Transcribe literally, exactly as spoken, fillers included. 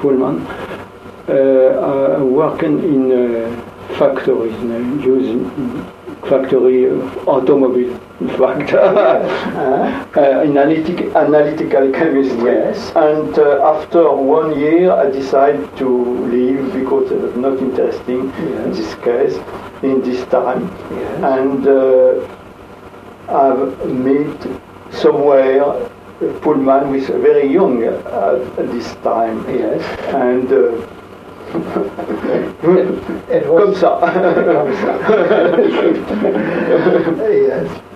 Pullman, uh, working in uh, factories, you know, using factory of automobile, in fact, uh, analytic, analytical chemistry. Yes. And uh, after one year, I decided to leave because it was not interesting Yes. in this case, in this time. Yes. And uh, I've met somewhere Pullman was very young at this time. Yes. And uh, It comme was ça. comme ça. Yes.